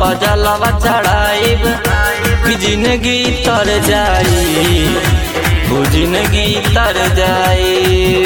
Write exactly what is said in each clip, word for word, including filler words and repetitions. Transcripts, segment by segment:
पजलवा चढ़ाइब कि जिंदगी तर जाई, वो जिंदगी तर जाई,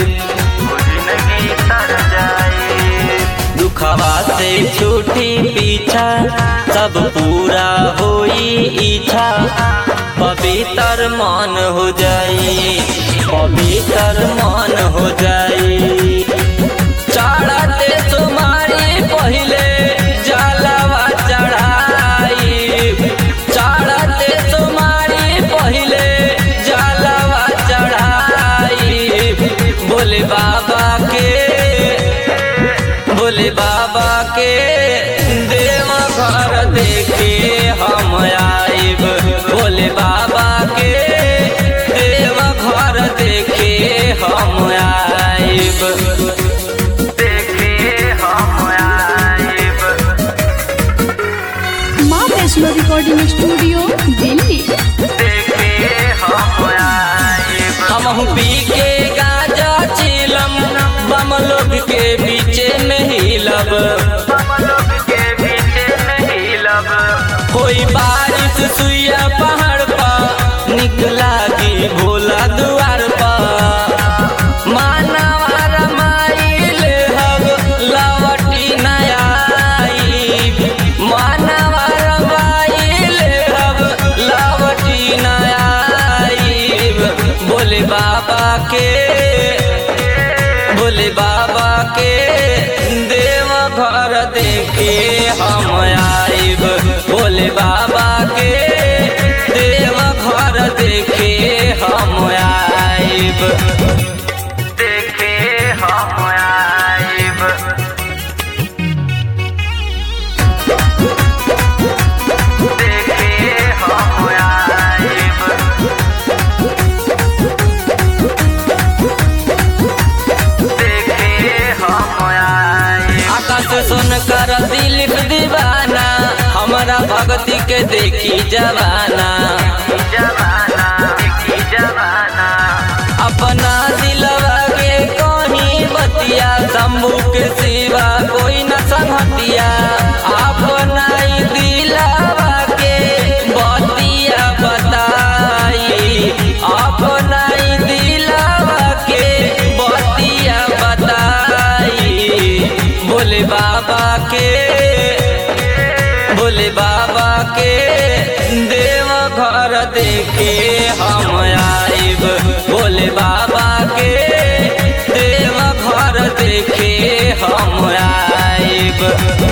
दुखवा से छूटी पीछा सब पूरा होई इच्छा, पवित्र मन हो जाई, पवित्र मन हो जाई। चढ़ते तुम्हारी पहले जलवा चढ़ाई, चढ़ते तुम्हारी पहले जलवा चढ़ाई, बोले बाबा के, बोले बाबा के देव घर देखे हम आइब, बोले बाबा के देव घर देखे हम आइब, देखे हम आइब। माँ वैष्णो रिकॉर्डिंग स्टूडियो दिल्ली। देखे हम आइब। हमहु पी के गांजा चिलम बम लोग के बीचे में हिलब, बम लोग के बीचे में हिलब। कोई बारिश सुइया पहाड़ पर निकला की भोला द्वार पर, मानवा रमाइल हब लवटी नया आई, मानवा रमाइल हब लवटी नया आई, बोले बाबा के, बोले बाबा के देव घर देखे हम आइब, बोले बाबा के देव घर देखे हम आइब, देखे हम आइब। देखे हम आइब। आकाश सुन कर दिलीप दीवाना, हमारा भक्ति के देखी जवाना, जवाना देखी जवाना। अपना दिलवा के कहीं बतिया, शंभू के सिवा कोई न संगतिया, अपना ही दिलवा के बतिया बताई, अपना ही दिलवा के बतिया बताई, बोले बाबा के, बोले बाबा के देव घर देखे हम आइब, बोले बाबा के देव घर देखे हम आइब।